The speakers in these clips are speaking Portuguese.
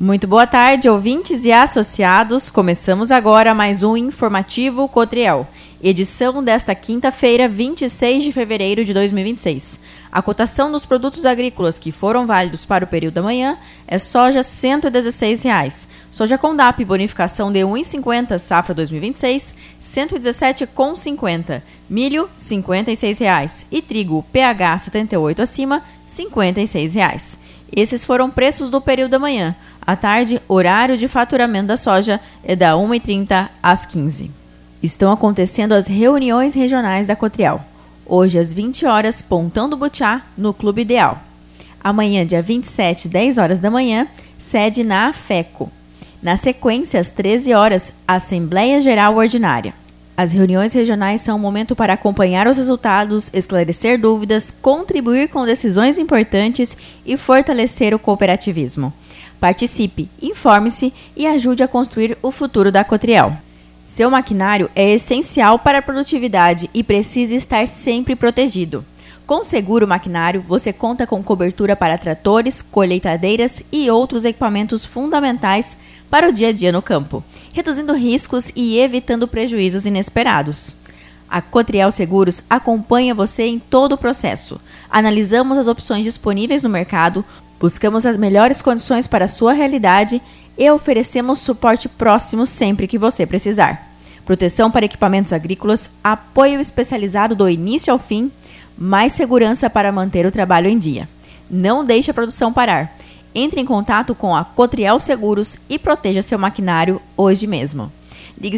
Muito boa tarde, ouvintes e associados. Começamos agora mais um Informativo Cotriel, edição desta quinta-feira, 26 de fevereiro de 2026. A cotação dos produtos agrícolas que foram válidos para o período da manhã é soja R$ 116,00. Soja Condap, bonificação de R$ 1,50, safra 2026, R$ 117,50. Milho, R$ 56,00. E trigo PH 78 acima, R$ 56,00. Esses foram preços do período da manhã. À tarde, horário de faturamento da soja é da 1h30 às 15h. Estão acontecendo as reuniões regionais da Cotriel. Hoje, às 20 horas, Pontão do Butiá, no Clube Ideal. Amanhã, dia 27, 10 horas da manhã, sede na AFECO. Na sequência, às 13 horas, Assembleia Geral Ordinária. As reuniões regionais são um momento para acompanhar os resultados, esclarecer dúvidas, contribuir com decisões importantes e fortalecer o cooperativismo. Participe, informe-se e ajude a construir o futuro da Cotriel. Seu maquinário é essencial para a produtividade e precisa estar sempre protegido. Com o seguro maquinário, você conta com cobertura para tratores, colheitadeiras e outros equipamentos fundamentais para o dia a dia no campo, reduzindo riscos e evitando prejuízos inesperados. A Cotriel Seguros acompanha você em todo o processo. Analisamos as opções disponíveis no mercado, buscamos as melhores condições para a sua realidade e oferecemos suporte próximo sempre que você precisar. Proteção para equipamentos agrícolas, apoio especializado do início ao fim, mais segurança para manter o trabalho em dia. Não deixe a produção parar. Entre em contato com a Cotriel Seguros e proteja seu maquinário hoje mesmo. Ligue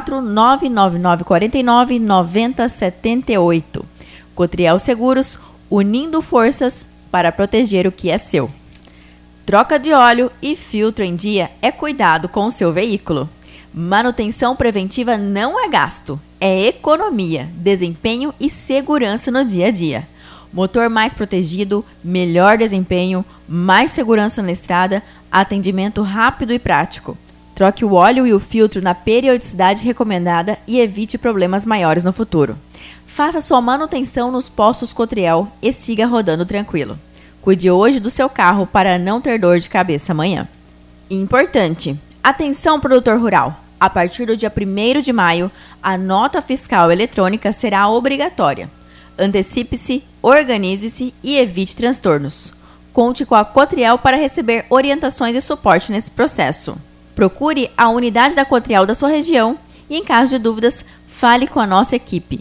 54-99949-9078. Cotriel Seguros, unindo forças para proteger o que é seu. Troca de óleo e filtro em dia é cuidado com o seu veículo. Manutenção preventiva não é gasto, é economia, desempenho e segurança no dia a dia. Motor mais protegido, melhor desempenho, mais segurança na estrada, atendimento rápido e prático. Troque o óleo e o filtro na periodicidade recomendada e evite problemas maiores no futuro. Faça sua manutenção nos postos Cotriel e siga rodando tranquilo. Cuide hoje do seu carro para não ter dor de cabeça amanhã. Importante! Atenção, produtor rural! A partir do dia 1º de maio, a nota fiscal eletrônica será obrigatória. Antecipe-se, organize-se e evite transtornos. Conte com a Cotriel para receber orientações e suporte nesse processo. Procure a unidade da Cotriel da sua região e, em caso de dúvidas, fale com a nossa equipe.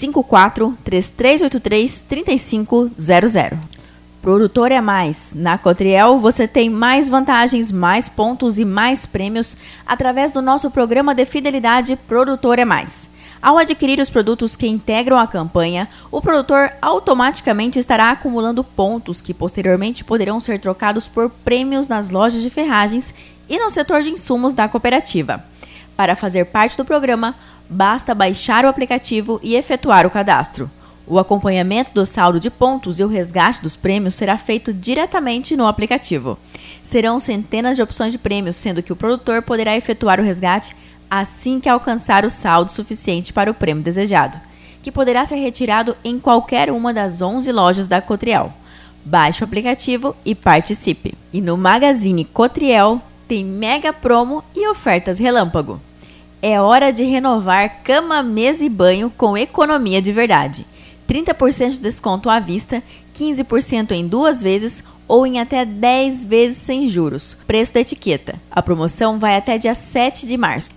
54-3383-3500. Produtor é mais. Na Cotriel você tem mais vantagens, mais pontos e mais prêmios através do nosso programa de fidelidade Produtor é Mais. Ao adquirir os produtos que integram a campanha, o produtor automaticamente estará acumulando pontos que posteriormente poderão ser trocados por prêmios nas lojas de ferragens e no setor de insumos da cooperativa. Para fazer parte do programa, basta baixar o aplicativo e efetuar o cadastro. O acompanhamento do saldo de pontos e o resgate dos prêmios será feito diretamente no aplicativo. Serão centenas de opções de prêmios, sendo que o produtor poderá efetuar o resgate assim que alcançar o saldo suficiente para o prêmio desejado, que poderá ser retirado em qualquer uma das 11 lojas da Cotriel. Baixe o aplicativo e participe. E no Magazine Cotriel tem mega promo e ofertas relâmpago. É hora de renovar cama, mesa e banho com economia de verdade. 30% de desconto à vista, 15% em 2 vezes ou em até 10 vezes sem juros. Preço da etiqueta. A promoção vai até dia 7 de março.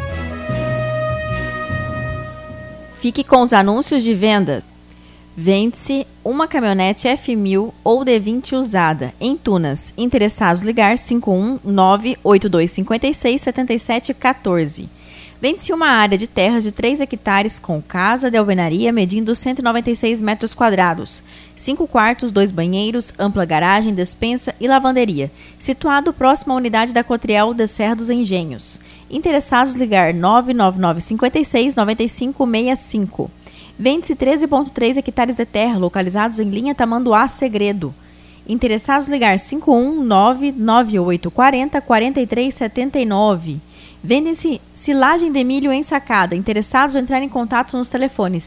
Fique com os anúncios de vendas. Vende-se uma caminhonete F1000 ou D20 usada em Tunas. Interessados ligar 51982567714. Vende-se uma área de terras de 3 hectares com casa de alvenaria medindo 196 metros quadrados, 5 quartos, 2 banheiros, ampla garagem, despensa e lavanderia, situado próximo à unidade da Cotriel de Serra dos Engenhos. Interessados ligar 999569565. Vende-se 13,3 hectares de terra localizados em linha Tamanduá Segredo. Interessados ligar 51998404379. Vendem-se silagem de milho ensacada. Interessados entrar em contato nos telefones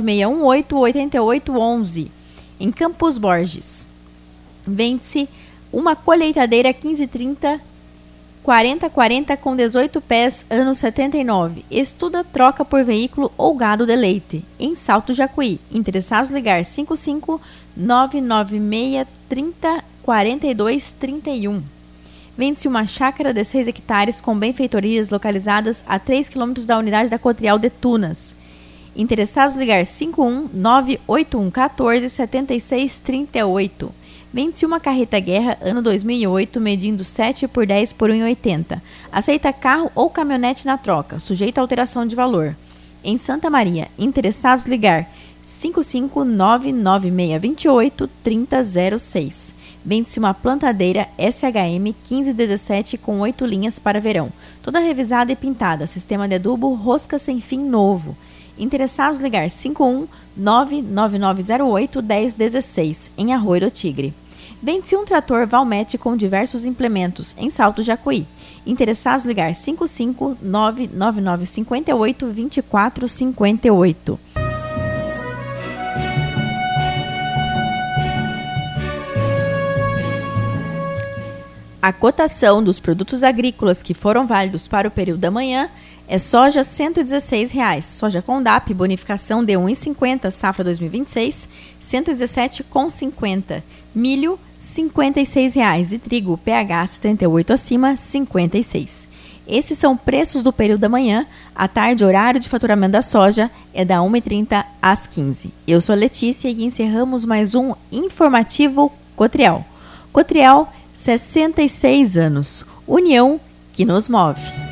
5499961888811. Em Campos Borges. Vende-se Uma colheitadeira 1530 4040 com 18 pés, ano 79. Estuda troca por veículo ou gado de leite. Em Salto Jacuí. Interessados ligar 55 996 30 42 31. Vende-se uma chácara de 6 hectares com benfeitorias localizadas a 3 km da unidade da Cotriel de Tunas. Interessados ligar 51 981 14 76 38. Vende-se uma carreta guerra ano 2008, medindo 7 por 10 por 1,80. Aceita carro ou caminhonete na troca, sujeito a alteração de valor. Em Santa Maria, interessados ligar 5599628 3006. Vende-se uma plantadeira SHM 1517 com 8 linhas para verão, toda revisada e pintada, sistema de adubo rosca sem fim novo. Interessados ligar 51 99908 1016, em Arroio do Tigre. Vende-se um trator Valmete com diversos implementos, em Salto Jacuí. Interessados ligar 55 99958 2458. A cotação dos produtos agrícolas que foram válidos para o período da manhã é soja R$ 116,00, soja Condap, bonificação de 1,50, safra 2026, R$ 117,50, milho R$ 56,00 e trigo PH 78 acima, R$ 56. Esses são preços do período da manhã. À tarde, horário de faturamento da soja é da 1h30 às 15h. Eu sou a Letícia e encerramos mais um Informativo Cotriel. Cotriel, 66 anos. União que nos move.